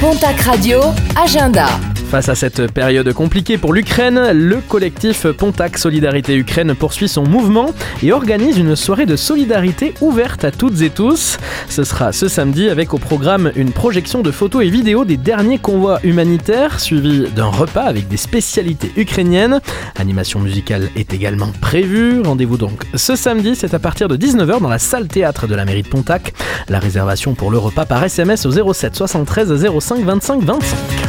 Pontac Radio, agenda. Face à cette période compliquée pour l'Ukraine, le collectif Pontac Solidarité Ukraine poursuit son mouvement et organise une soirée de solidarité ouverte à toutes et tous. Ce sera ce samedi avec au programme une projection de photos et vidéos des derniers convois humanitaires suivi d'un repas avec des spécialités ukrainiennes. Animation musicale est également prévue. Rendez-vous donc ce samedi, c'est à partir de 19h dans la salle théâtre de la mairie de Pontac. La réservation pour le repas par SMS au 07 73 05 25 25.